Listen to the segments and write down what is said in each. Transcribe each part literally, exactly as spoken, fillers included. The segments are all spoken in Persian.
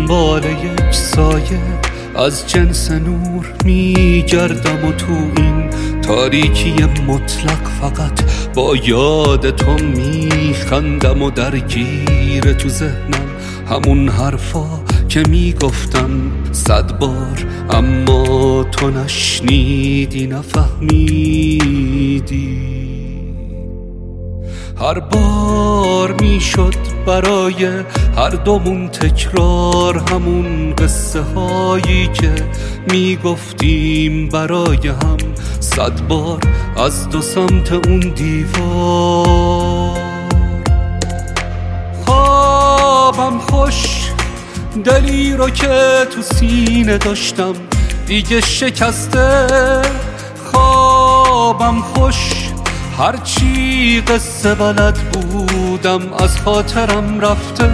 دنبال یک سایه از جنس نور میگردم و تو این تاریکی مطلق فقط با یاد تو میخندم و درگیر تو ذهنم همون حرفا که میگفتم صد بار اما تو نشنیدی نفهمیدی. هر بار میشد برای هر دومون تکرار همون قصه هایی که میگفتیم برای هم صد بار از دو سمت اون دیوار. خوابم خوش دلی رو که تو سینه داشتم دیگه شکسته. خوابم خوش هرچی قصه بلد بودم از خاطرم رفته.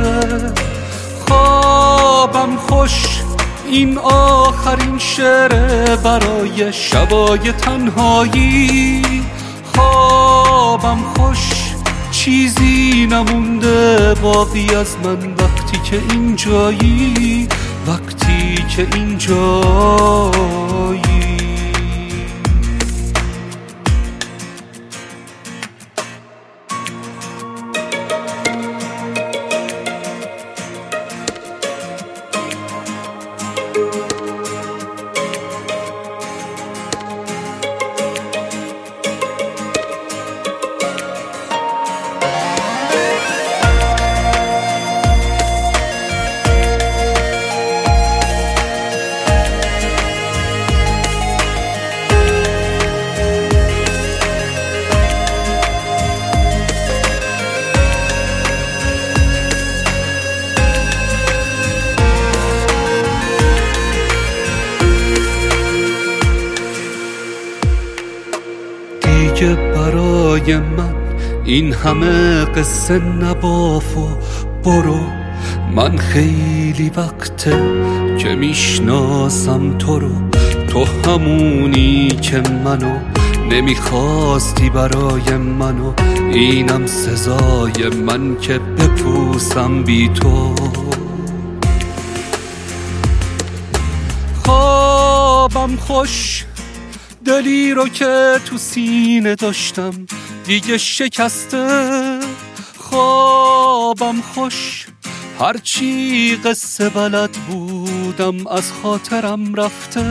خوابم خوش این آخرین شعر برای شبای تنهایی. خوابم خوش چیزی نمونده باقی از من وقتی که اینجایی، وقتی که اینجایی. دیگه برای من این همه قصه نباف و برو. من خیلی وقته که میشناسم تو رو، تو همونی که منو نمیخواستی برای منو. اینم سزای من که بپوسم بی تو. خوابم خوش دلی رو که تو سینه داشتم دیگه شکسته. خوابم خوش هرچی قصه بلد بودم از خاطرم رفته.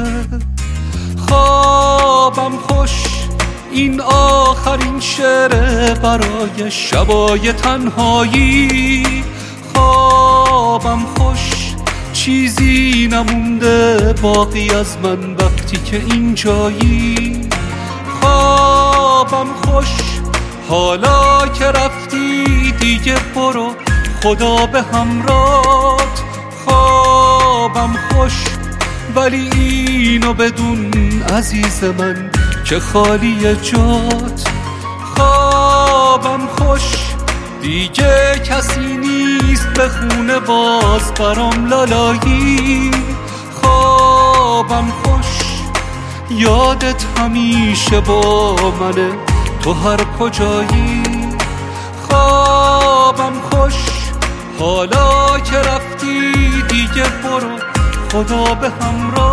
خوابم خوش این آخرین شعر برای شبای تنهایی. خوابم خوش چیزی نمونده باقی از من وقتی که اینجایی. خوابم خوش حالا که رفتی دیگه برو، خدا به همراهت. خوابم خوش ولی اینو بدون عزیز من که خالی جات. خوابم خوش دیگه کسی نیست به خونه باز برام لالایی. خوابم خوش یادت همیشه با منه تو هر کجایی. خوابم خوش حالا که رفتی دیگه برو، خدا به همراه.